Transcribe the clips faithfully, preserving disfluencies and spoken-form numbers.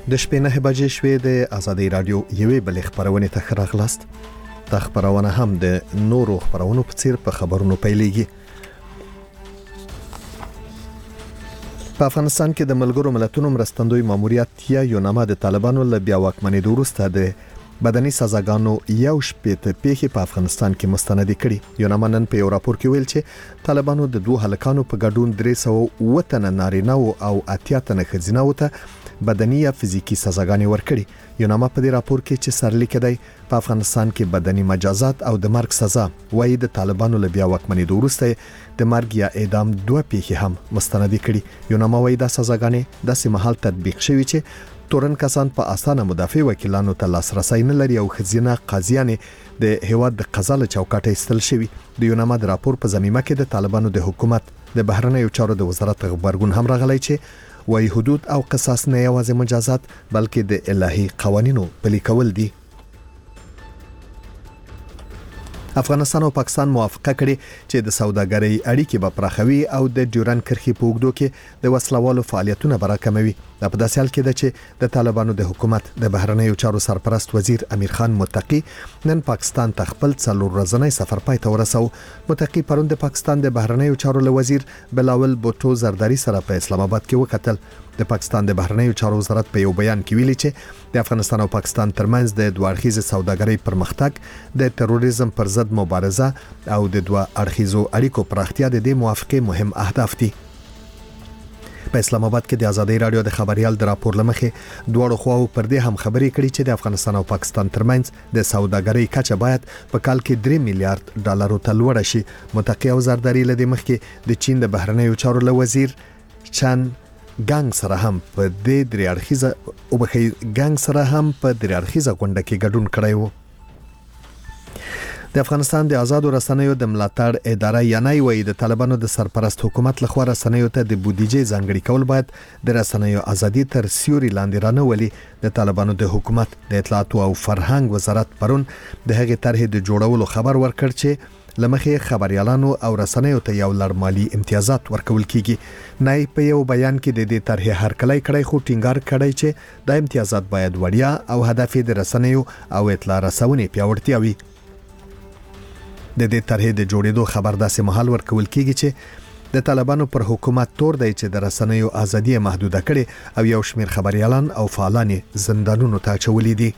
د شپې نه بجې شوې د آزادۍ رادیو یوې بلې خبرونه ته راغلاست. د خبرونه هم د نورو خبرونو په څیر په خبرونو پیلېږي. په افغانستان کې د ملګرو ملتونو مرستندوی ماموریت یا یوناما د طالبانو له بیا واکمنۍ وروسته د بدني سزاګانو یو شپېته پیښې په افغانستان کې مستند کړي. یوناما نن په یو راپور کې ویل چې طالبانو د دوه هلکانو په ګډون درې سوه اووه تنه نارینه او اتیا تنه ښځینه وته بدني یا فزیکی سزاګانې ورکړي. یوناما په دې راپور کې چې سرلیک دی په افغانستان کې بدني مجازات او د مرګ سزا وایي د طالبانو له بیا واکمنۍ وروسته د مرګ یا اعدام دوه پیښې هم مستند کړي. یوناما وایي دا سزاګانې داسې مهال تطبیق شوي چې تورن کسان په اسانه مدافع وکیلانو ته لاسرسي نه لري او خزینه قاضیان د هیواد د قضا له چوکاټه ایستل شوی. د یوناما د راپور په ضمیمه کې د طالبانو د حکومت د بهرنیو چارو د وزارت خبرګون هم راغلی چې وایي حدود او قصاص نه یوازې مجازات بلکې د الهي قوانینو پلي کول دي. افغانستان او پاکستان موافقه کړې چې د سوداګرۍ اړیکې به پراخوي او د ډیورن کرښې په اوږدو کې د وسلوالو فعالیتونه به راکموي. دا په داسې حال کې ده چې د طالبانو د حکومت د بهرنیو چارو سرپرست وزیر امیر خان متقی نن پاکستان ته خپل څلور ورځنی سفر پای ته ورسو. متقی پرون د پاکستان د بهرنیو چارو له وزیر بلاول بوټو زرداری سره په اسلام آباد کې وکتل. د پاکستان د بهرنیو چارو وزارت په یو بیان کې ویلي چې د افغانستان او پاکستان ترمنځ د دوه اړخیزه سوداګرۍ پرمختګ، د تروریزم پر ضد مبارزه او د دوه اړخیزو اړیکو پراختیا د دې موافقې مهم اهداف دي. په اسلام آباد کې د آزادۍ رادیو د خبريال د راپور لمخې دواړو خواو پر دې هم خبرې کړي چې د افغانستان او پاکستان ترمنځ د سوداګرۍ کچه باید په کال کې درې میلیارډ ډالرو ته لوړه شي. متقی او زرداری له دې مخکې د چین د بهرنیو چارو له وزیر چان ګانګ سره هم په دې درې اړخیزه او بخي ګانګ سره هم په درې اړخیزه غونډه کې ګډون کړی و. د افغانستان د آزادو رسنیو د ملاتړ اداره یانای وایي د طالبانو د سرپرست حکومت لخوا رسنیو ته د بودیجې ځانګړي کول باید د رسنیو ازادي تر سیوري لاندې رانه ولي. د طالبانو د حکومت د اطلاعات او فرهنګ وزارت پرون د هغې طرحې د جوړولو خبر ورکړ چې لمخې خبريالانو او رسنیو ته یو لړ مالی امتیازات ورکول کیږي. نای په یو بیان کې د دې طرحې هرکلی کړی خو ټینګار کړی چې د امتیازات باید وړیا او هدف د رسنیو او اطلاع رسونې پیاوړتیا وي. د دې طرحې د جوړېدو خبر داسې مهال ورکول کیږي چې د طالبانو پر حکومت تور دی چې د رسنیو ازادي محدوده کړي او یو شمېر خبريالان او فعالان زندانونو ته اچولي دي.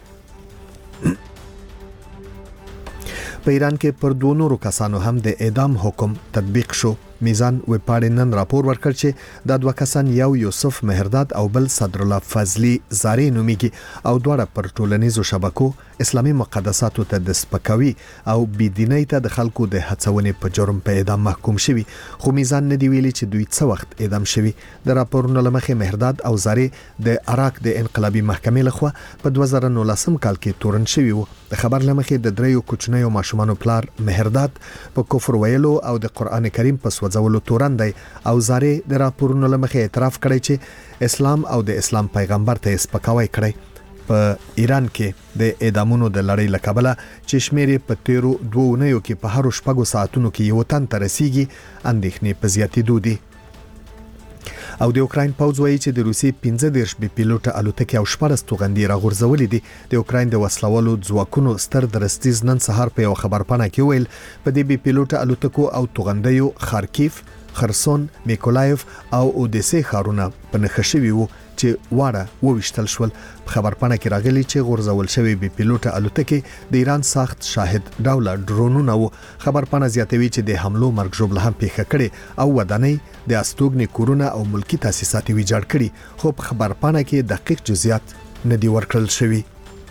په ایران کې پر دوه نورو کسانو هم د اعدام حکم تطبیق شو. میزان وپاړې نن راپور ورکړ چې دا دوه کسان یو یوسف مهرداد او بل صدر الله فضلی زاری نومیږي او دواړه پر ټولنیزو شبکو اسلامي مقدساتو ته د سپکاوي او بيدینۍ ته د خلکو د هڅونې په جرم په اعدام محکوم شوي. خو میزان نه دی ویلي چې دوی څه وخت اعدام شوي. د راپورونو لمخې مهرداد او زاری د عراق د انقلابي محکمې لخوا په دوه زره نولسم کال کې تورن شوي وو. د خبر لمخې د دریو کوچنیو ماشومانو پلار مهرداد په کفر ویلو او د قران کریم په ځولو تورن دی او زاري د راپورونو لمخې اعتراف کړی چې اسلام او د اسلام پیغمبر ته سپکاوی کړی. په ایران کې د اعدامونو د لړۍ لکبله چې شمیرې په تیرو دوه اونیو کې په هر شپږو ساعتونو کې یو تن ته رسیږي اندېښنې په زیاتېدو دي. او د اوکراین پوځ وایي چې د روسي پنځه دېرش بي پیلوټه الوتکې او شپږ توغندي راغورځولې دي. د اوکراین د وسلوالو ځواکونو ستر درستیز نن سهار په یو خبرپاڼه کې ویل په دې بي پیلوټه الوتکو او توغندیو خارکیف، خرسون، میکولایف او اودیسه ښارونه په نښه شوي وو چې واړه وویشتل شول. خبرپاڼه کې راغلي چې غورځول شوی بي پیلوټه الوتکې د ایران ساخت شاهد ډوله ډرونونه وو. خبرپاڼه زیاتوي چې د حملو مرګ ژوبله هم پیښه کړې او ودانۍ د استوګنې کورونه او ملکی تاسیسات ویجاړ کړي. خو په خبرپاڼه کې دقیق جزئیات نه دي ورکړل شوي.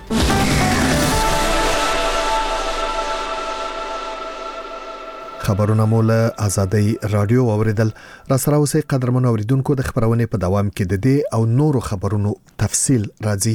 خبرونه مول آزادۍ رادیو اوریدل. را سره اوسې قدرمن اوریدونکو د خبرونه په دوام کې د دې او نورو خبرونو تفصیل راځي.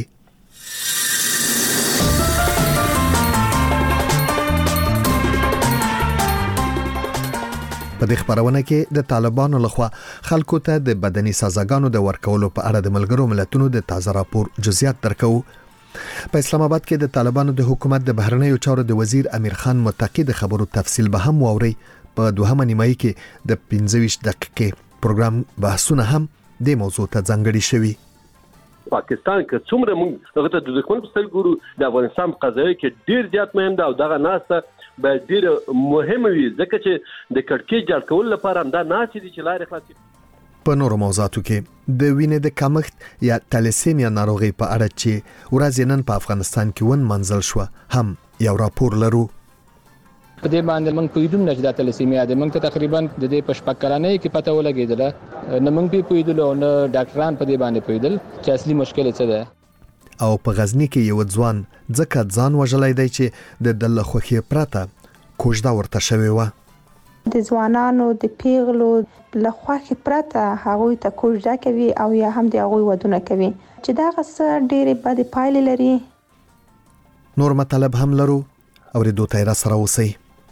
په دې خبرونه کې د طالبانو لخوا خلکو ته د بدني سزاګانو د ورکولو په اړه د ملګرو ملتونو د تازه راپور جزئیات درکو. په اسلام آباد کې د طالبانو د حکومت د بهرنیو چارو د وزیر امیر خان متقی د خبرو تفصیل به هم ووري. په دوهمه نیمایي کې د پنځه ویشت دقیقې پروګرام بحثونه هم د موضوع ته ځانګړي شوي. پاکستان که څومره موږ هغه ته د دښمن په سترګو ګورو د افغانستان په قضیه کې ډیر زیات مهم ده او دغه ناسته باید ډیر مهمه وي ځکه چې د کړکۍ جوړ کول لپاره هم دا ناسې دي چې لارې خلاصې. په نورو موضوعاتو کې د وینې د کمښت یا تلسیمیا ناروغي په اړه چې ورځ نن په افغانستان کې ون منزل شو هم یو راپور لرو. په دې باندې موږ پویډو نه چې د تلسیمیا د موږ ته تقریبا د دې پښپکلانې کې پته ولګېدله نه موږ په پویډل او نه ډاکټران په دې باندې پویډل چې اصلي مشکل څه ده. او په غزنی کې یو ځوان ځکه ځان وژلای دی چې د دله خوخي پراته کوژدا ورته شوی و. د ځوانانو د پیغلو لخواخي پراته هغه ته کوژدا کوي او یا هم د هغه ودونه کوي چې دا غس ډېرې بد پایلې لري. نور مطلب هم لرو او ردو تیرا سره اوسئ.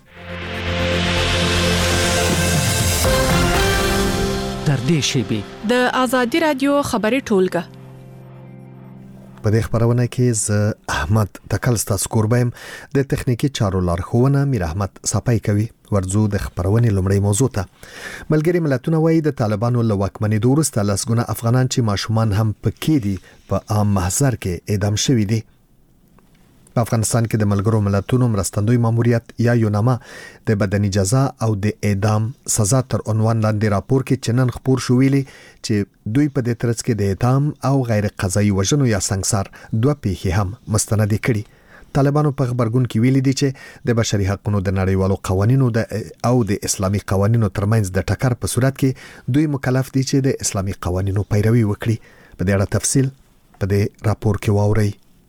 در دې شیبي د آزادي رادیو خبري ټولګه په دې خبرونه کې ز احمد تکل ستاسو کوربایم د تخنیکی چارو لارښوونه میر احمد صفای کوي. ورځو د خبرونه لومړی موضوع ته ملګری ملتونه وایي د طالبانو له واکمنۍ وروسته لسګونه افغانان چې ماشومان هم پکې دي په عام محضر کې اعدام شوي دي. په افغانستان کې د ملګرو ملتونو مرستندوی ماموریت یا یوناما د بدني جزا او د اعدام سزا تر عنوان لاندې راپور کې چنن خبر شو ویلي چې دوی په دې ترڅ کې د اعدام او غیر قضایي وژنو یا سنگسار دوه پیښې هم مستند کړي. طالبانو په خبرګون کې ویلي دي چې د بشري حقوقو د نړیوالو قوانینو د او د اسلامي قوانینو ترمنځ د ټکر په صورت کې دوی مکلف دي چې د اسلامي قوانینو پیروي وکړي. په دې اړه تفصیل په دې راپور کې واورئ.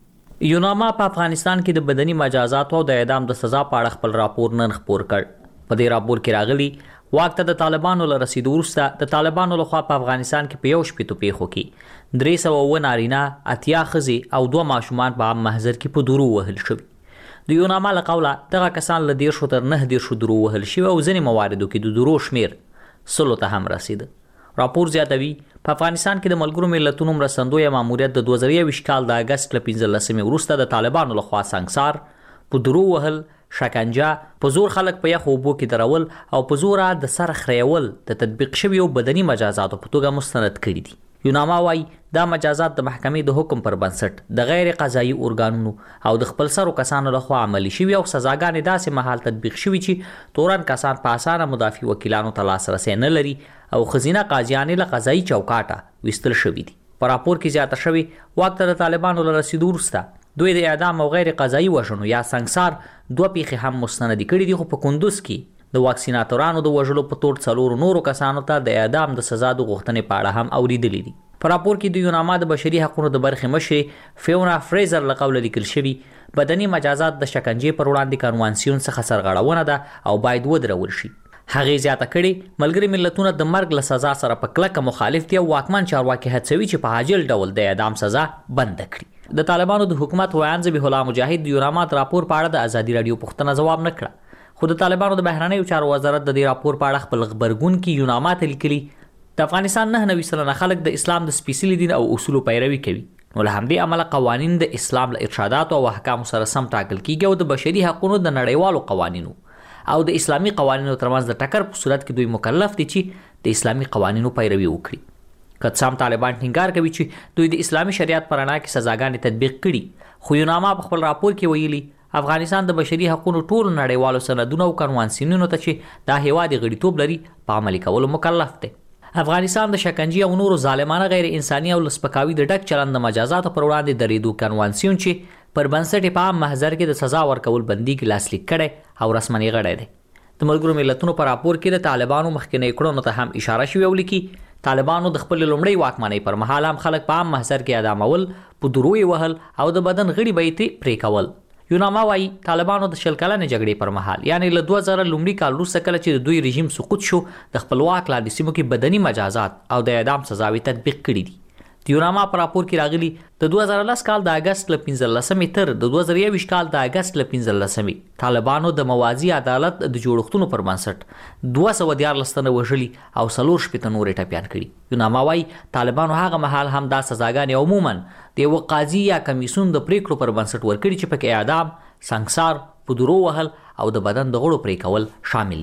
یوناما په افغانستان کې د بدني مجازات او د اعدام د سزا په اړه خپل راپور نن خپور کړ. په دې راپور کې راغلي واک ته د طالبانو له رسیدو وروسته د طالبانو لخوا په افغانستان کې په یو شپېتو پیښو کې درې سوه اووه نارینه اتیا ښځې او دوه ماشومان په عام محضر کې په درو وهل شوي. د یوناما له قوله دغه کسان له دیرشو تر نه دیرشو درو وهل شوي او ځینې مواردو کې د درو شمیر سلو ته هم رسیده. راپور زیاتوي په افغانستان کې د ملګرو ملتونو مرستندوی ماموریت د دوه زره یوویشت کال د اگست له پنځلسمې وروسته د طالبانو لخوا سنگسار، په درو وهل، شکنجه، په زور خلک په یخو اوبو کې درول او په زور د سر خریول د تطبیق شویو بدني مجازاتو په توګه مستند کړي دي. یوناما وايي دا مجازات د محکمې د حکم پر بنسټ د غیر قضایي ارګانونو او د خپل سرو کسانو لخوا عملي شوي او سزاګانې داسې مهال تطبیق شوي چې تورن کسان په اسانه مدافع وکیلانو ته لاسرسی نه لري او خزینه قاضیانې له قضایي چوکاټه ویستل شوي دي. په راپور کې زیاته شوي واک ته د طالبانو له رسیدو وروسته دوی د اعدام او غیر قضایي وژنو یا سنگسار دوه پیښې هم مستندې کړي دي، خو په کندوز کې د واکسیناتورانو د وژلو په تور څلورو نورو کسانو ته د اعدام د سزا د غوښتنې په اړه هم اوریدلي دي. په راپور کې د یوناما د بشري حقوقو د برخې مشرې فیونا فریزر له قوله لیکل شوي بدني مجازات د شکنجې پر وړاندې کنوانسیون څخه سرغړونه ده او باید ودرول شي. هغې زیاته کړې ملګري ملتونه د مرګ له سزا سره په کلکه مخالف دي او واکمن چارواکي هڅوي چې په عاجل ډول د اعدام سزا بند کړي. د طالبانو د حکومت ویان ذبیح الله مجاهد د یوناما د راپور په اړه د ازادي رادیو پوښتنه ځواب نه کړه، خو د طالبانو د بهرنیو چارو وزارت د دې راپور په اړه خپل خبرګون کې یوناما ته لیکلي د افغانستان نه نوي سلنه خلک د اسلام د سپیڅلي دین او اصولو پیروي کوي، نو له همدې امله قوانین د اسلام له ارشاداتو او احکامو سره سم ټاکل کیږي او د بشري حقوقو د نړیوالو قوانینو او د اسلامي قوانینو ترمنځ د ټکر په صورت کې دوی مکلف دي چې د اسلامي قوانینو پیروي وکړي. که څه هم طالبان ټینګار کوي چې دوی د اسلامي شریعت پر رڼا کې سزاګانې تطبیق کړي، خو یوناما په خپل راپور کې ویلي افغانستان د بشري حقوقو ټولو نړیوالو سندونو او کنوانسیونونو ته چې دا هیواد غړیتوب لري په عملي کولو مکلف دی. افغانستان د شکنجې او نورو ظالمانه غیر انساني او لسپکاوي د ډک چلند د مجازاتو پر وړاندې درېدو کنوانسیون چې پر بنسټ په عام محضر کې د سزا ورکول بندي کې لاسلیک کړی او رسمنې غړی دی. د ملګرو ملتونو په راپور کې د طالبانو مخکنی کړنو ته هم اشاره شوې او لیکي طالبانو د خپل لومړی واکمنۍ پر مهال هم خلک په عام محضر کې اعدامول، په دروي وهل او د بدن غړي بیتي پرې کول. یوناما وايي طالبانو د شل کلنې جګړې پر مهال یعنی له دوه زره لومړي کال وروسته کله چې د دوی رژیم سقوط شو د خپلواک لاندې سیمو کې بدني مجازات او د اعدام سزاوي تطبیق کړي دي. د یوناما په راپور کې راغلي د دوه زره لس کال د اگست له پنځلسمې تر د دوه زره یوویشت کال د اگست له پنځلسمې طالبانو د موازي عدالت د جوړښتونو پر بنسټ دوه سوه دیارلس تنه وژلي او څلور شپېته نورې ټپیان کړي. یوناما وايي طالبانو هغه مهال هم دا سزاګانې عموما د یوه قاضي یا کمیسیون د پریکړو پر بنسټ ورکړي چې پکې اعدام، سنگسار، په درو وهل او د بدن د غړو پرې کول شامل دي.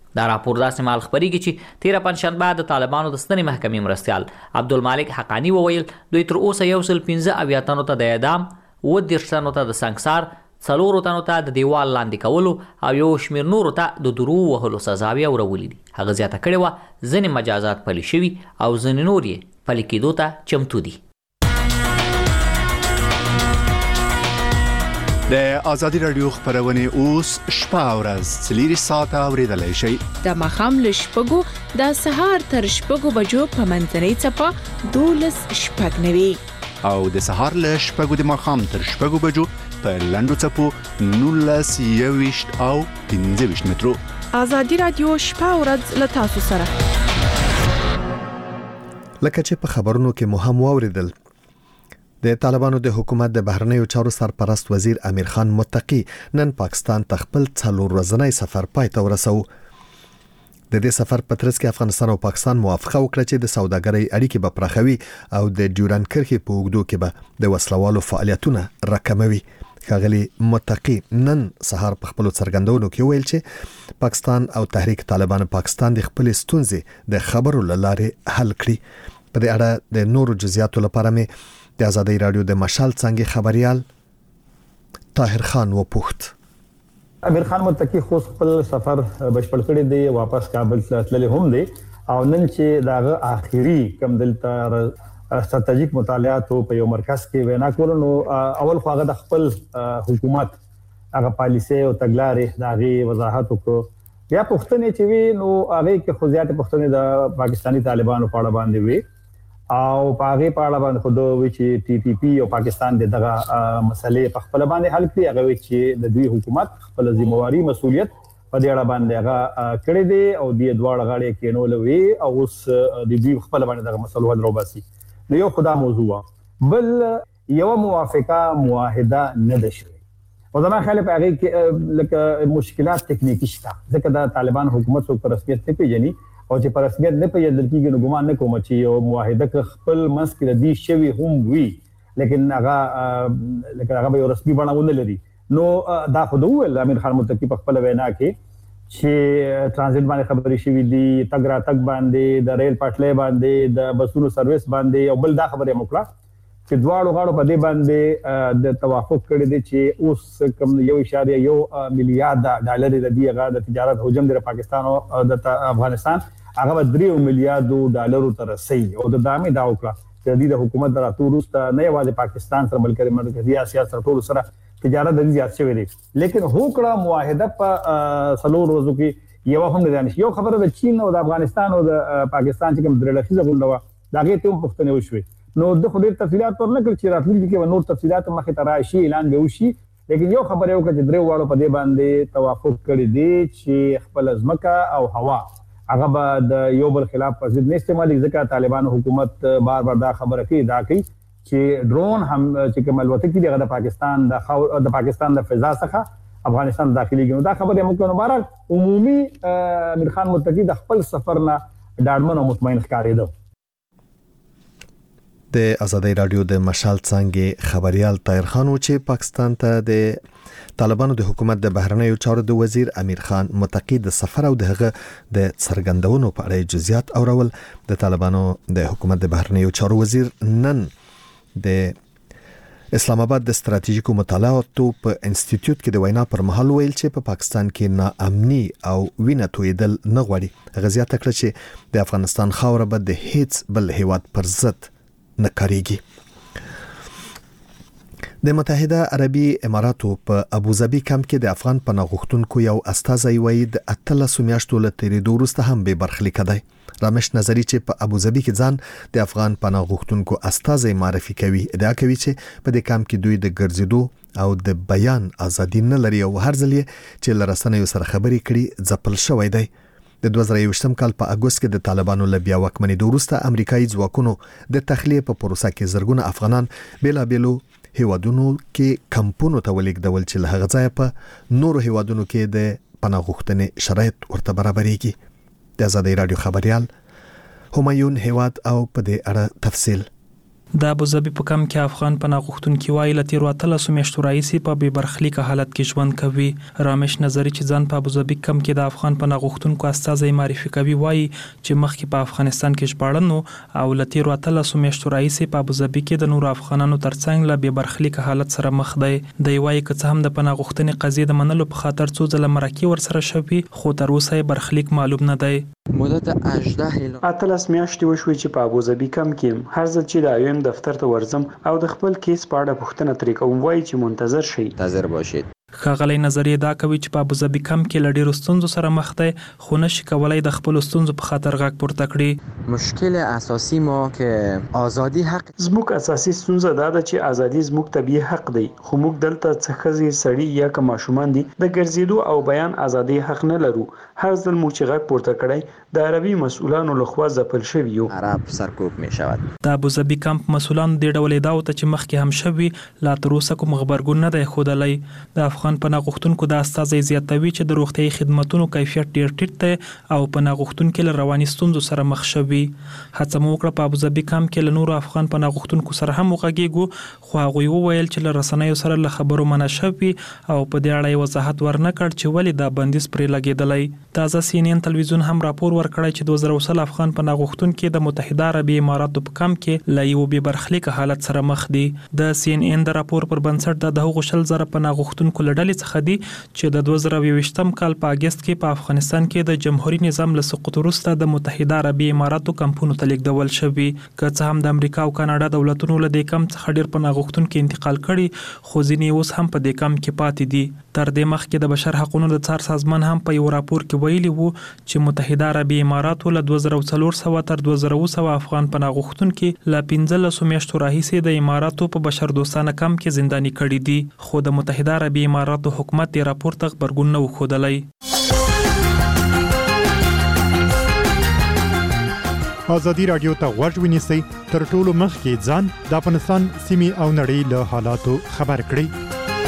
دا راپور داسې مهال خپرېږي چې تېره پنجشنبه د طالبانو د ستنې محکمې مرستیال عبدالمالک حقانی وویل دوی تر اوسه یو سل پنځه اویا تنو ته د اعدام، اووه دېرش تنو ته د سنګسار، څلورو تنو ته د دیوال لاندې کولو او یو شمېر نورو ته د درو وهلو سزاوې اورولي دي. هغه زیاته کړې وه ځینې مجازات پلي شوي او ځینې نور یې پلي کېدو ته چمتو دي. د ازادي رادیو خبرونه اوس شپه او ورځ څلور ساعته اوریدلای شئ. د ماښام له شپږو د سهار تر شپږو بجو په منځنۍ څپه دولس شپږ نوي او د سهار له شپږو د ماښام تر شپږو بجو په لنډو څپو نولس یوویشت او پنځه ویشت مترو. ازادي رادیو شپه او ورځ له تاسو سره. لکه چې په خبرونو کې مو هم واوریدل، د طالبانو د حکومت د بهرنیو چارو سرپرست وزیر امیر خان متقی نن پاکستان ته خپل څلور ورځنی سفر پای ته ورسو. د دې سفر په ترڅ کې افغانستان او پاکستان موافقه وکړه چې د سوداګرۍ اړیکې به پراخوي او د ډیورند کرښې په اوږدو کې به د وسلوالو فعالیتونه راکموي. ښاغلي متقی نن سهار په خپلو څرګندونو کې ویل چې پاکستان او تحریک طالبان پاکستان د خپلې ستونزې د خبرو له لارې حل کړي. په دې اړه د نورو جزئیاتو لپاره مې د ازادي رادیو د مشال څنګه خبريال طاهر خان وپوښت. امیر خان متقی خو خپل سفر بشپړ کړی دی، واپس کابل ته تللی هم دی او نن چې داغه آخري کم دلته ستراتیژیک مطالعات په یو مرکز کې وینا کول، نو اول خو هغه د خپل حکومت هغه پالیسي او تګلارې داغه وضاحت وکړ. بیا پښتنې چې وی نو هغه کې خو زیات پښتنې د پاکستانی طالبانو په اړه باندې وی او پاغه په اړه باندې خو دوی چې ټي ټي پی او پاکستان د دغه مسلې په خپل باندې حل کړي، هغه چې د دوی حکومت خپل ذمہواری مسؤلیت په دې اړه باندې هغه کړی دی او د دوه غاړې کې نو لوي او اوس د دوی خپل باندې دغه مسلو حل روباسي. نو یو خدا موضوع بل یو موافقه معاهده نه ده شوې او زما خیال په هغه کې لکه مشکلات ټکنیکی شته، ځکه د طالبان حکومت په رسمیت نه پیژني او چې په رسمیت نه پیژندل کېږي، نو ګمان نه کوم چې یو معاهده خپل منځ کې د دې شوی هم وي، لیکن هغه لکه هغه یو رسمي بڼه ونه لري. نو دا خو د ویل امیر خان متقی په خپل وینا کې چې ترانزیت باندې خبرې شوې دي، تګ را تګ باندې، د ریل پټلۍ باندې، د بسونو سرویس باندې، او بل دا خبره موکړه چې دواړو غاړو په دې باندې د توافق کړی دی چې اوس کوم یو اشاریه یو میلیارډ ډالر د دې غا د تجارت حجم د پاکستان او د افغانستان هغه درې میلیارډ ډالر تر رسي او د دامه دا وکړه چې د حکومت دراتو روسته نه یوازې پاکستان سره بلکې مرکزی اسیا سره ټول سره تجارت د زیات شوی دی، لیکن هوکړه معاهده په سلور ورځو کې یو هم نه ځانش. یو خبره د چین او د افغانستان او د پاکستان چې کوم درلخیزه غونډه و دا غي ته پښتنه وشوي، نو د خو ډیر تفصیلات ورنه کړ چې راتلونکي کې نور تفصیلات مخې ته راشي، اعلان به وشي، لیکن یو خبره یو چې درې واړو په دې باندې توافق کړی دی چې خپل ځمکه او هوا هغه به د یو بل خلاف په ضد نه استعمالي، ځکه طالبان حکومت بار بار دا خبره کوي دا کوي چې ډرون هم چې کوم الوتکې دغه د پاکستان د د پاکستان د فضا څخه افغانستان داخلي کېږي. دا خبره موږ نو بهر عمومي امیر خان متقی د خپل سفر نه ډاډمن او مطمئن ښکارېده. د ازادي رادیو د مشال څنګه خبريال طاهر خان چې پاکستان ته د طالبانو د حکومت د بهرنیو چارو د وزیر امیر خان متقی د سفر او دغه د څرګندونو په اړه جزئیات اورول. د طالبانو د حکومت د بهرنیو چارو وزیر نن د اسلام آباد د ستراتیژیکو مطالعاتو په انسټیټیوټ کې د وینا پر مهال ویل چې په پاکستان کې ناامني او وینه تویدل نه غواړي. غزيات کړ چې د افغانستان خاوره به د هیڅ بل هیواد پر ضد نه کاریږي. د متحده عربي اماراتو په ابوظبي کمپ کې د افغان پناه غوښتونکو یو استازی وایي د اتلس میاشتو له تیریدو وروسته هم به برخلیک دی. رامش نظری چې په ابوظبي کې ځان د افغان پناه غوښتونکو استازی معرفي کوي، ادعا کوي چې په دې کمپ کې دوی د ګرځېدو او د بیان ازادي نه لري او هر ځل چې لرسنیو سره خبرې کړي ځپل شوی دی. د دوه زره یوولسم کال په اګوست کې د طالبانو له بیا واکمنۍ وروسته امریکایي ځواکونو د تخلیه په پروسه کې زرګونه افغانان بیلابېلو هیوادونو کې کمپونو ته ولیږدول چې له هغه ځایه په نورو هیوادونو کې د پناه غوښتنې شرایط ورته برابرېږي. د ازادي رادیو خبريال همایون هیواد او په دې اړه تفصیل د ابوظبي په کم کې افغان پناه غوښتونکي وایي له تیرو اتلسو میاشتو راهیسې په بې برخلیکه حالت کې ژوند کوي. رامش نظري چې ځان په ابوظبي کم کې د افغان پناه غوښتونکو استازی معرفي کوي وایي چې مخکې په افغانستان کې ژباړن او له تیرو اتلسو میاشتو راهیسې په ابوظبي کې د نورو افغانانو ترڅنګ له بې برخلیکه حالت سره مخ دی. دی وایي که څه هم د پناه غوښتنې قضیې د منلو په خاطر څو ځله مرکې ورسره شوي خو تر اوسه یې برخلیک معلوم نه دی. مدت هجده اتلس میاشتې وشوي چې په ابوظبي کم کې هر ځل چې د آیوم دفتر ته ورځم او د خپل کیس په اړه پوښتنه ترې کوم وایي چې منتظر شئ. منتظر باشید. ښاغلی نظریه دا کوي چې په ابوظبي کم کې له ډېرو ستونزو سره مخ دی خو نشي کولی د خپلو ستونزو په خاطر غږ پورته کړي. مشکل اساسي ما که آزادي حق زموږ اساسي ستونزه دا ده چې ازادي زموږ طبیعي حق دی خو موږ دلته څه ښځې سړي یا که ماشومان دي د ګرځېدو او بیان ازادي حق نه لرو. هر ځل مو چې غږ پورته کړی د عربي مسؤلانو لخوا ځپل شوي یو. عرب سرکوب می شود. د ابوظبي کمپ مسؤلانو دې ډول ادعاو ته چې مخکې هم شوي لا تر اوسه کوم غبرګون نه دی ښودلی. د افغان پناه غوښتونکو د استازی زیاتوي چې د روغتیايي خدماتونو کیفیت ډیر ټیټ دی او پناه غوښتونکي له رواني ستونزو سره مخ شوي. هڅه مو وکړه په ابوظبي کمپ کې له نورو افغان پناه غوښتونکو سره هم وغږیږو خو هغوی وویل چې له رسنیو سره له خبرو منع شوي او په دې اړه یې وضاحت ورنه کړ چې ولې دا بندیز پرې لګېدلی. تازه سی ان ان تلویزیون هم راپور ورکړی چې دوه زره سل افغان پناه غوښتونکي د متحده عربي اماراتو په کمپ کې له یو بې برخلیکه حالت سره مخ دي. د سی ان ان د راپور پر بنسټ د هغو شل زره پناه غوښتونکو له ډلې څخه دي چې د دوه زره یوویشتم کال په اګست کې په افغانستان کې د جمهوریت نظام له سقوط وروسته د متحده عربي اماراتو کمپونو ته لیږدول شوي. که څه هم د امریکا او کاناډا دولتونو له دې کمپ څخه ډېر پناه غوښتونکي انتقال کړي خو ځینې اوس هم په دې کمپ کې پاتې دي. تر دې مخکې د بشر حقوقو د څار سازمان هم په یو راپور کې ویلي وو چې متحده عربي اماراتو له دوه زره څلور سوه تر دوه زره اووه سوه افغان پناه غوښتونکي له پنځلسو میاشتو راهیسې د اماراتو په بشر دوستانه کمپ کې زنداني کړي دي خو د متحده عربي اماراتو حکومت دې راپور ته غبرګون نه وښودلی. ازادي راډیو ته غوږ ونیسئ تر ټولو مخکې ځان د افغانستان سیمې او نړۍ له حالاتو خبر کړئ.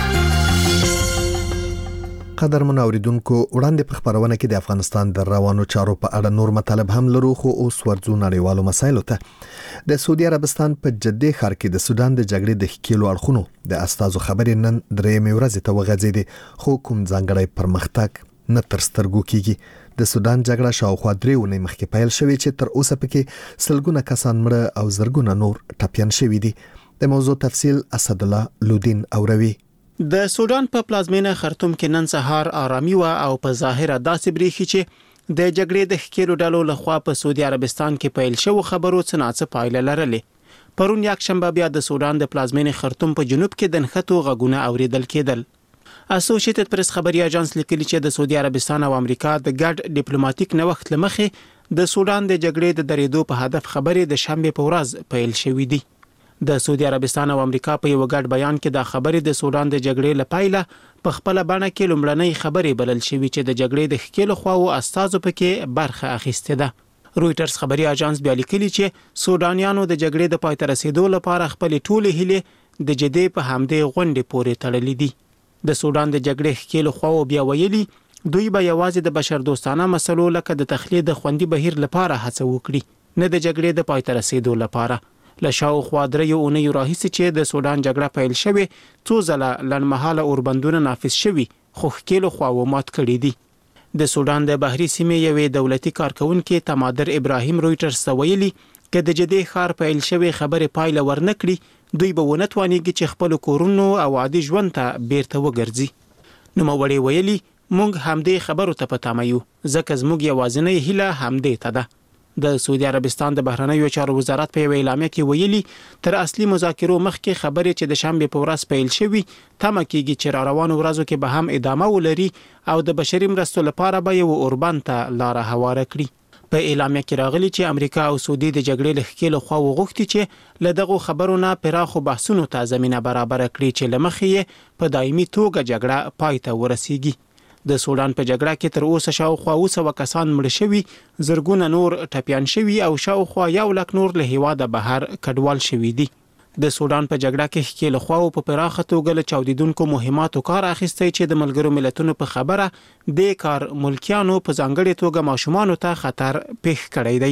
قدرمن اوریدونکو وړاندې په خبرونه کې د افغانستان د روانو چارو په اړه نور مطالب هم لرو خو اوس ورځو نړیوالو مسایلو ته. د سعودي عربستان په جدې ښار کې د سودان د جګړې د ښکېلو اړخونو د استازو خبرې نن درېیمې ورځې ته وغځېدې خو کوم ځانګړی پرمختګ نه تر سترګو کیږي. د سودان جګړه شاوخوا درې اونۍ مخکې پیل شوې چې تر اوسه پکې سلګونه کسان مړه او زرګونه نور ټپیان شوي دي. د موضوع تفصیل اسدالله لودین اوروي. د سودان په پلازمینه خرطوم کې نن سهار آرامي و او په ظاهره داسې بریښي چې د جګړې د ښکېلو ډلو لخوا په سعودي عربستان کې پیل شوو خبرو څه ناڅه پایله لرلې. پرون یک شنبه بیا د سودان د پلازمینه خرطوم په جنوب کې د نښتو غږونه اوریدل کېدل. اسوسییټډ پریس خبري اژانس لیکلي چې د سعودي عربستان او امریکا د ګډ ډیپلوماټیک نوښت لمخې د سودان د جګړې د درېدو په هدف خبرې د شنبه په ورځ پیل شوې دي. د سعودي عربستان او امریکا په یو ګډ بیان کې د خبرې د سودان د جګړې لپاره په خپل بڼه کې لومړنۍ خبرې بلل شوې چې د جګړې د ښکېلو خواو استازو پکې برخه اخیسته ده. رويټرز خبري اژانس بیا لیکلي چې سودانیانو د جګړې د پای ته رسیدو لپاره خپل ټولې هیلې د جدې په همدې غونډې پورې تړلې دي. د سودان د جګړې ښکېلو خواو بیا ویلي دوی به یوازې د بشر دوستانه مسلو لکه د تخلیه د خوندي بهیر لپاره هڅه وکړي نه د جګړې د پای ته رسیدو لپاره. له شاوخوا درې اونۍ راهیسې چې د سودان جګړه پیل شوې څو ځله لنډمهاله اوربندونه نافذ شوي خو ښکېلو خواو مات کړي دي. د سودان د بحري سیمې یوې دولتي کارکونکي تمادر ابراهیم رويټرز ته ویلي چې د جدې ښار پیل شوې خبرې پایله ورنکړي دوی به ونه توانېږي چې خپل کورونو او عادي ژوند ته بیرته وګرځي. نوموړی ویلي موږ همدې خبرو ته په تمه یو ځکه زموږ یوازینۍ هیله همدې ته ده. د سعودي عربستان د بهرنیو چارو وزارت په اعلامیه کې ویلي تر اصلي مذاکرو مخکې خبرې چې د شنبه په ورځ پیل شوي تمه کېږي چې را روانو ورځو کې به هم ادامه ولري او د بشري مرستو لپاره به یو اوربند ته لار هواره کړي. په اعلامیه کې راغلي چې امریکا او سعودي د جګړې له ښکېلو خوا وغوښتي چې له دغو خبرونو پراخو بحثونو ته زمينه برابر کړي چې لمخې په دایمي توګه جګړه پای ته ورسیږي. د سودان په جګړه کې تر اوسه شاوخوا اوه سوه کسان مړ شوي زرګونه نور ټپیان شوي او شاوخوا یو لک نور له هیواده بهر کډوال شوي دي. د سودان په جګړه کې ښکېل خواو په پراخه توګه له چاودیدونکو مهماتو کار اخیستی چې د ملګرو ملتونو په خبره د کار ملکیانو په ځانګړي توګه ماشومانو ته خطر پیښ کړی دی.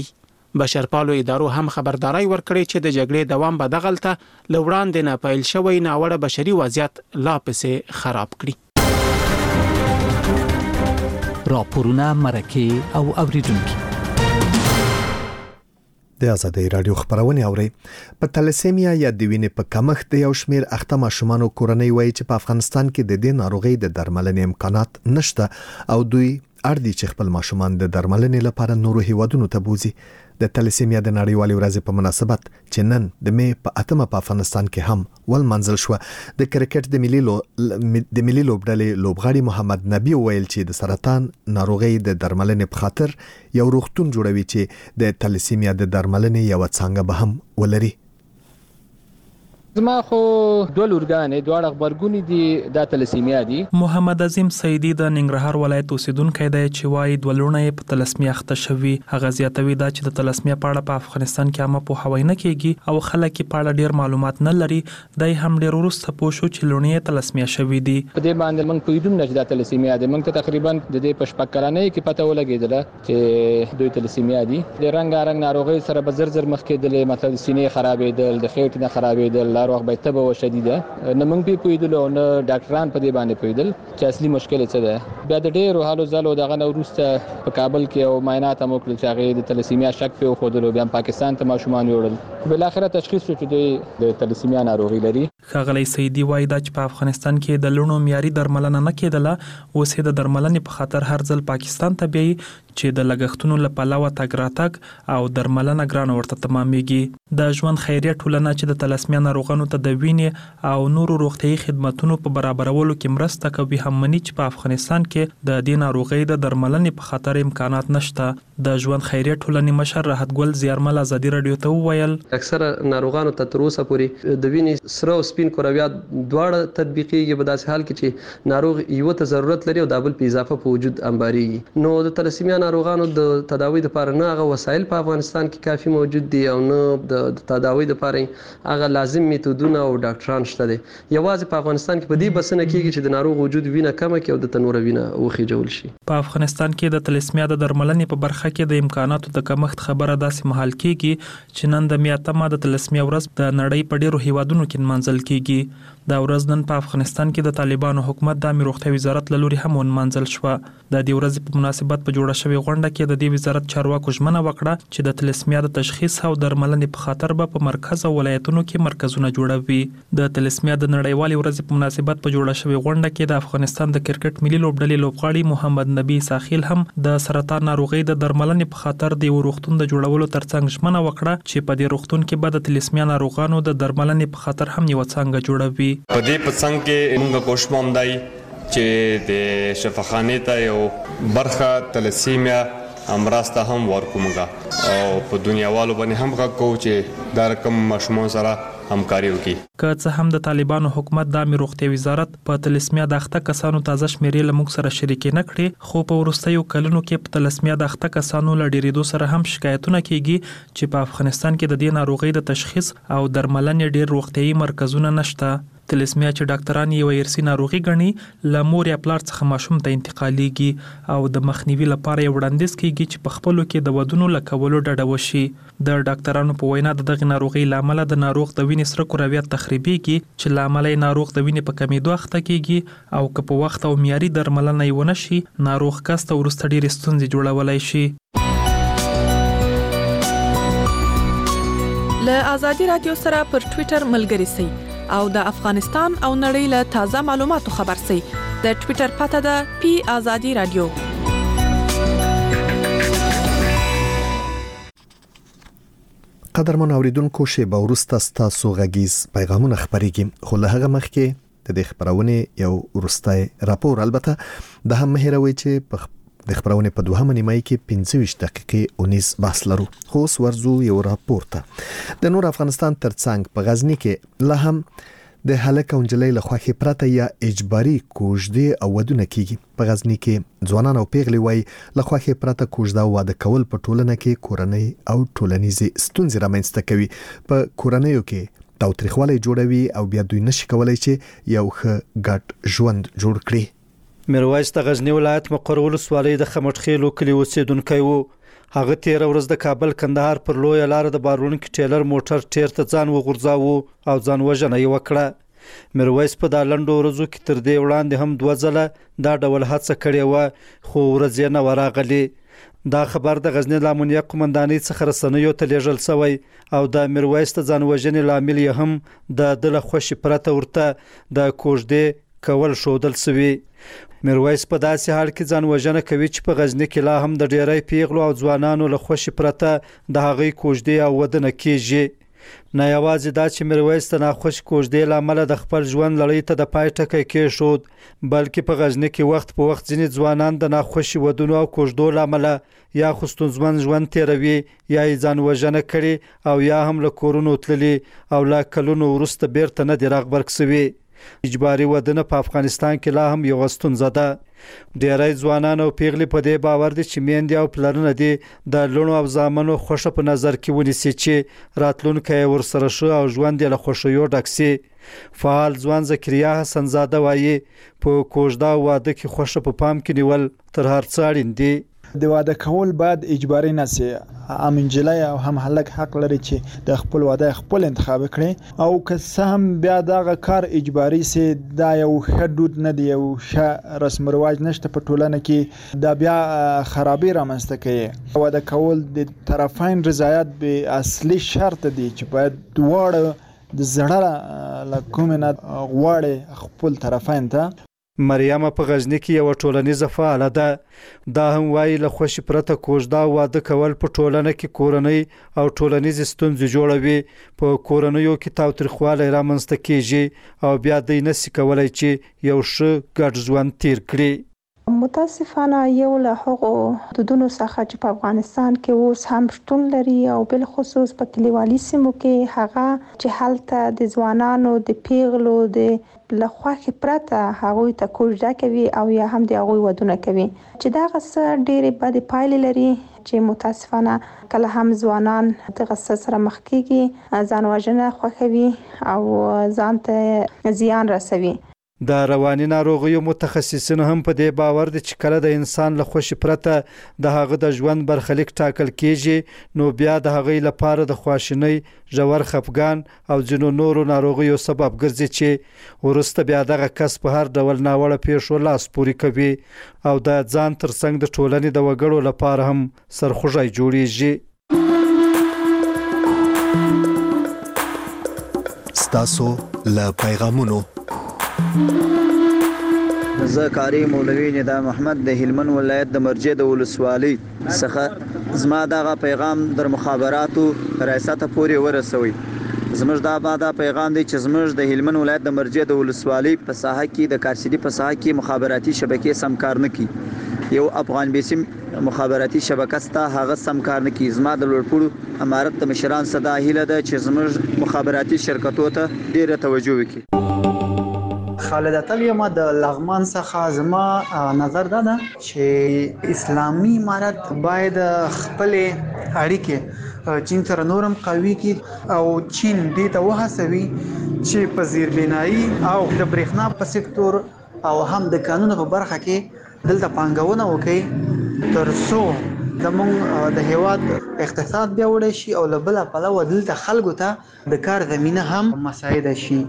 بشرپالو ادارو هم خبرداري ورکړې چې د جګړې دوام به دغلته لوړاندې نه پیل شوی ناوړه بشري وضعیت لا پسې خراب کړي. راپورونه مرکه او اوریدونکو د آزادۍ رادیو خبرونه اوري. په تلسیمیا یا د وینې په کمښت د یو شمیر اخته ماشومان او کورنۍ وایي چې په افغانستان کې د دې ناروغي د درملنې امکانات نشته او دوی اړ دي چې خپل ماشومان د درملنې لپاره نورو هیوادونو ته بوزي. د تلسیمیا د نړیوالې ورځې په مناسبت چې نن د می په اتمه په افغانستان کې هم ول منزل شو، د کرکټ د ملي لو د ملي لوبډلې لوبغاړي محمد نبی ویل چې د سرطان ناروغي د درملنې په خاطر یو روغتون جوړوي چې د تلسیمیا د درملنې یو څنګه به هم ولري. زما خو دوه لورګانې دواړه خبرګونې دي د تلسیمیا دي. محمد عظیم سیدی د ننګرهار ولایت اوسیدونکی دی چې وايي دوه لورونه په تلسمیا اخته شوي. هغه زیاتوي دا چې د تلسمیا په اړه په افغانستان کې عامه پوهاوی نه کیږي او خلک په اړه ډیر معلومات نه لري. دای هم ډیر وروسته پوه شو چې لورونه تلسمیا شوي دي. په دې باندې موږ پوهیدو نه چې د تلسیمیا دی. موږ ته تقریبا د دې په شپږ کلنۍ کې پته ولګېدله چې دوی تلسیمیا دي. د رنګارنګ ناروغي سره به زر زر مخ کېدل، مطلب سینې خرابېدل، د خېټې نه خرابېدل، روغ به تبه و شدیده. نه موږ په پویدل او نه ډاکټران په دې باندې پویدل چې اصلي مشکل څه ده. بیا د ډېرو حالو زلو دغه وروسته په کابل کې او معاینات هم وکړل چې هغه د تلسیمیا شک په خودلو، بیا پاکستان ته ماشومان وړل، بل اخره تشخیص شو چې د تلسیمیا ناروغي لري. ښاغلی سیدی وایي دا چې په افغانستان کې د لونو معیاري درملنه نه کېدله، اوس د درملنې په خاطر هر ځل پاکستان ته بیایي چې د لګښتونو له پلوه تګ راتګ او درملنه ګرانه ورته تمامېږي. د ژوند خیریه ټولنه چې د تلسمیا ناروغانو ته د وینې او نورو روغتیايي خدماتونو په برابرولو کې مرسته کوي هم مني چې په افغانستان کې د دې ناروغۍ د درملنې په خاطر امکانات نشته. د ژوند خیریه ټولنې مشر راحت ګل زیارمل آزادي رادیو ته وویل اکثره ناروغانو ته تر اوسه پورې د وینې سره او سپین کرویات دواړه تطبیقيږي په داسې حال کې چې ناروغ یو ته ضرورت لري او د بل په اضافه په وجود انباريږي. نو د تلسیمیا ناروغانو د تداوی لپاره نه هغه وسایل په افغانستان کې کافي موجود دي او نه د تداوی لپاره هغه لازم میتودونه او ډاکټران شته دي. یوازې په افغانستان کې په دې بسنه کېږي چې د ناروغ وجود وینه کمه کې او د تنور وینه وخیجول شي. په افغانستان کې د تلسمیا د درملنې په برخه کې د امکاناتو د کمښت خبره داسې مهال کېږي چې نن د میاتمه د تلسمیا ورځ د نړۍ په ډیرو هیوادونو کې منځل کېږي. دا ورځ نن په افغانستان کې د طالبانو حکومت د امیر روغتیا وزارت له لوري هم منځل شوه. د دې ورځې په مناسبت په جوړه شوې غونډه کې د دې وزارت چارواکو ژمنه وکړه چې د تلسمیا د تشخیص او درملنې په خاطر به په مرکز او ولایتونو کې مرکزونه جوړوي. د تلسمیا د نړیوالې ورځې په مناسبت په جوړه شوې غونډه کې د افغانستان د کرکټ ملي لوبډلې لوبغاړي محمد نبی ساخیل هم د سرطان ناروغۍ د درملنې په خاطر د یو روغتون د جوړولو ترڅنګ ژمنه وکړه چې په دې روغتون کې به د تلسمیا ناروغانو د درملنې په خاطر هم یو څنګه جوړوي. په دې په څنګ کې موږ کوشش کوم دی چې د شفاخانه ته یو برخه تلسیمیا امراسته هم ورکومګه او په دنیاوالو باندې هم غوښتو چې دا رقم مشمول سره همکاري وکړي. که څه هم د طالبانو حکومت د امیر روغتیا وزارت په تلسمیا د اخته کسانو تازه شمیرې له موږ سره شریکې نه کړې، خو په وروستیو کلونو کې په تلسمیا د اخته کسانو له ډېرېدو سره هم شکایتونه کیږي چې په افغانستان کې د دې ناروغۍ د تشخیص او درملنې ډېر روغتیايي مرکزونه نشته. تلسمیا چې ډاکټران یې وایرسي ناروغي ګڼي له مور یا پلار څخه ماشوم ته انتقالېږي او د مخنیوي لپاره یې وړاندیز کیږي چې په خپلو کې د ودونو له کولو ډډه وشي. د ډاکټرانو په وینا د دغې ناروغۍ له امله د ناروغ د وینې سره کرویات تخریبېږي چې له امله یې ناروغ د وینې په کمېدو اخته کیږي او که په وخت او معیاري درملنه یې ونه شي ناروغ کس ته وروسته ډېرې ستونزې جوړولی شي. له آزادي رادیو سره پر ټویټر ملګري سئ او د افغانستان او نړۍ له تازه معلوماتو خبر سئ. د ټویټر پته ده پی آزادي رادیو. قدرمن اوریدونکو شیبه وروسته ستاسو غږیز پیغامونه خپرېږي، خو له هغه مخکې د دې خبرونې یو وروستی راپور. البته د هم مهیروي چې په د خبرونه په دوهمه نیمه کې پنځه ویشت دقیقې اونیز بحث لرو. خو اوس ورځو یو راپور ته. د نور افغانستان ترڅنګ په غزنی کې لا هم د هلک او نجلۍ له خوښې پرته یا اجباري کوژدې او ودونه کیږي. په غزنی کې ځوانان او پیغلې وایي له خوښې پرته کوژده او واده کول په ټولنه کې کورنۍ او ټولنیزې ستونزې رامنځته کوي. په کورنیو کې تاوتریخوالی جوړوي او بیا دوی نشي کولای چې یو ښه ګډ ژوند جوړ کړي. میرویس د غزنی ولایت مقر ولسوالۍ د خمټخیلو کلی اوسیدونکی وو. هغه تیر ورځ د کابل کندهار پر لوی لار د بارونکو ټیلر موټر ټیر ته ځان وغورځاوه او ځان وژنه یې وکړه. میرویس په دا لنډو ورځو کې تر دې وړاندې هم دوه ځله دا ډول هڅه کړې وه خو ورځ یې نه ورغلې. دا خبر د غزنی د امنیه قومندانۍ څخه رسنیو ته لیږل شوی او د میرویس د ځان وژنې لامل یې هم د ده له خوښې پرته ورته د کوژدې کول ښودل شوي. میرویس په داسې حال کې ځان وژنه کوي چې په غزنی کې لا هم د ډیری پیغلو او ځوانانو له خوښې پرته د هغوی کوژدې او ودونه کیږي. نه یوازې دا چې میرویس د ناخوښ کوژدې له امله د خپل ژوند لړۍ ته د پای ټکی کېښود، بلکې په غزنی کې وخت په وخت ځینې ځوانان د ناخوښې ودونو او کوژدو له امله یا خو ستونزمن ژوند تیروي یا یې ځان وژنه کړي او یا هم له کورونو تللي او له کلونو وروسته بیرته نه دي راغبرګ شوي. اجباري ودونه په افغانستان کې لا هم یوه ستونزه ده. ډیری ځوانان او پیغلې په دې باور دي چې میندې او پلرونه دي د لوڼو او زامنو خوښه په نظر کې ونیسي چې راتلونکی یې ورسره ښه او ژوند یې له خوښیو ډک سي. فعال ځوان زکریا حسن زاده وایي په کوژده او واده کې خوښه په پام کې نیول تر هر څه اړین دي. د واده کول باید اجباري نه سي. هم نجلۍ او هم هلک حق لري چې د خپل واده خپل انتخاب کړي او که څه هم بیا دغه کار اجباري سي دا یو ښه دود نه دی، یو ښه رسم رواج نشته په ټولنه کې، دا بیا خرابي رامنځته کوي. واده کول د طرفین رضایت به اصلي شرط دی چې باید دواړه د زړه له کومې نه غواړي خپل طرفین ته. مریم په غزنی کې یو ټولنیزه فعاله ده. دا هم وایي له خوښې پرته کوژده او واده کول په ټولنه کې کورنۍ او ټولنیزې ستونزې جوړوي. په کورنیو کې تاوتریخوالی رامنځته کیږي او بیا دوی نشي کولی چې یو ښه ګډ ژوند تیر کړي. متاسفانه یو له هغو دودونو څخه چې په افغانستان کې اوس هم شتون لري او بل خصوص په کلیوالي سیمو کې هغه چې هلته د ځوانانو د پیغلو د له خوښې پرته هغوی ته کوژده کوي او یا هم د هغوی ودونه کوي چې دغه څه ډېرې بدې پایلې لري چې متاسفانه کله هم ځوانان دغه څه سره مخ کېږي، ځان وژنه خوښوي او ځان ته زیان رسوي. د رواني ناروغیو متخصصین هم په دې باور دي چې کله د انسان له خوښې پرته د هغه د ژوند برخلیک ټاکل کیږي نو بیا د هغې لپاره د خواشینۍ، ژور خفګان او ځینو نورو ناروغیو سبب ګرځي چې وروسته بیا دغه کس په هر ډول ناوړه پیښو لاس پورې کوي او د ځان ترڅنګ د ټولنې د وګړو لپاره هم سرخوږی جوړیږي. ستاسو له پیغامونو زه کاری مولوی ندا محمد د هلمند ولایت د مرجع د ولسوالۍ څخه زما دغه پیغام در مخابراتو ریاست پورې ورسوي. زموږ دا بادا پیغام دی چې زموږ د هلمند ولایت د مرجع د ولسوالۍ په ساحه کې د کارسيدي په ساحه کې مخابراتي شبکې سم کار نه کوي. یو افغان بیسیم مخابراتي شبکه ستا هغه سم کار نه کوي. زما د لوړپوړو امارت د مشران صدا هیله ده چې زموږ مخابراتي شرکتو ته ډیره توجه وکړي. خالد اتل یم د لغمان څخه. زما نظر دا ده چې اسلامي امارت باید خپل اړیکې چین سره نورم قوي کړي او چین دې ته وهڅوي چې په زیربنایي او د برېښنا په سکتور او هم د قانون په برخه کې دلته پانګونه وکړي تر څو زموږ د هیواد اقتصاد پیاوړی شي او له بله پلوه دلته خلکو ته د کار زمینه هم مساعده شي.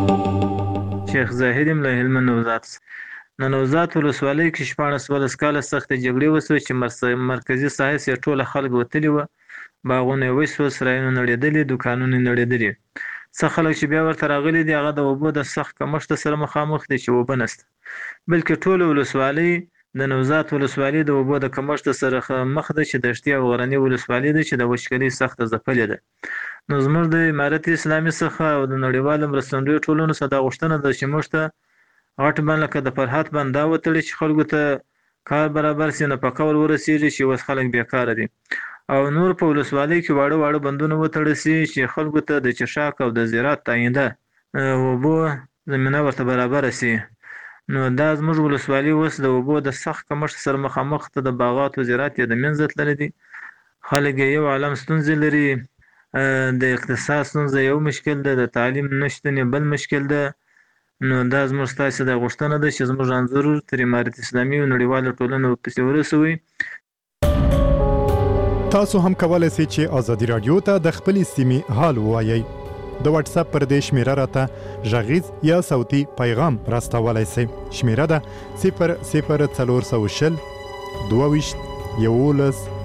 شیخ زاهد یم له هلمند نوزاد. د نوزاد ولسوالۍ کې شپاړس ولس کاله سختې جګړې وسوې چې مرکزي ساحه یې ټوله خلک وتلي وه، باغونه یې وسوه، سرایونه نړېدلي، دوکانونه یې نړېدلي. څه خلک چې بیا ورته راغلي دي هغه د اوبو د سخت کمښت سره مخامخ دي چې اوبه نشته، بلکې ټوله ولسوالۍ د نوزاد ولسوالۍ د اوبو د کمښت سره مخ ده چې دښتي او غرنۍ ولسوالۍ ده چې د وچکالۍ سخته ځپلې ده. نو زموږ د امارت اسلامي څخه او د نړیوالو مرستندویو ټولنو څخه دا غوښتنه ده چې موږ ته غټ بند لکه د فرحت بند دا وتړي چې خلکو ته کار برابر سي، نفقه ور ورسېږي چې اوس خلک بیکاره دي، او نور په ولسوالۍ کې واړه واړه بندونه وتړل سي چې خلکو ته د چشاک او د زراعت آینده اوبو زمینه ورته برابره سي. نو دا زموږ ولسوالۍ اوس د اوبو د سخت کمښت سره مخامخ ته د باغات او زراعت یې د منځه تللی دي. خلک یې یو عالم ستونزې لري، د اقتصاد ستونزه یو مشکل ده، د تعلیم نشتون بل مشکل ده. نو دا زموږ ستاسې د غوښتنه ده چې زموږ انځور تر امارت اسلامي او نړیوالو ټولنو پسې ورسوي. تاسو هم کولای شئ چې ازادي رادیو ته د خپل سیمې حال ووایئ. د واتس اپ پر دې شمیره راته غږیز یا صوتي پیغام راستولای شئ. شمیره ده صفر صفر څلور سوه شل دوه ویشت یولس